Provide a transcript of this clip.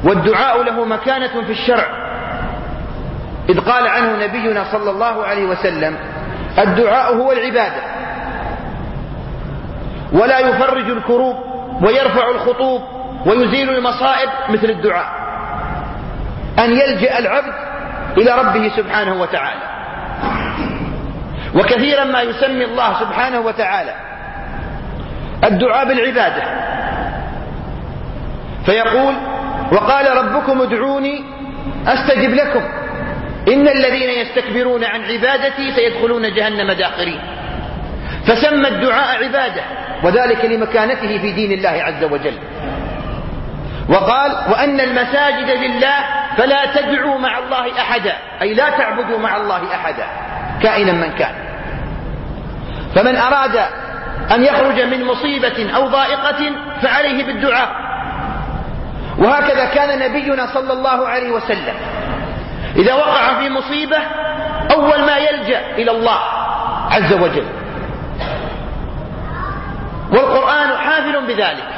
والدعاء له مكانة في الشرع، إذ قال عنه نبينا صلى الله عليه وسلم: الدعاء هو العبادة، ولا يفرج الكروب ويرفع الخطوب ويزيل المصائب مثل الدعاء، أن يلجأ العبد إلى ربه سبحانه وتعالى. وكثيرا ما يسمي الله سبحانه وتعالى الدعاء بالعبادة، فيقول: وقال ربكم ادعوني أستجب لكم إن الذين يستكبرون عن عبادتي سيدخلون جهنم داخرين. فسمى الدعاء عبادة، وذلك لمكانته في دين الله عز وجل. وقال: وأن المساجد لله فلا تدعوا مع الله أحدا، أي لا تعبدوا مع الله أحدا كائنا من كان. فمن أراد أن يخرج من مصيبة أو ضائقة فعليه بالدعاء. وهكذا كان نبينا صلى الله عليه وسلم إذا وقع في مصيبة أول ما يلجأ إلى الله عز وجل، والقرآن حافل بذلك.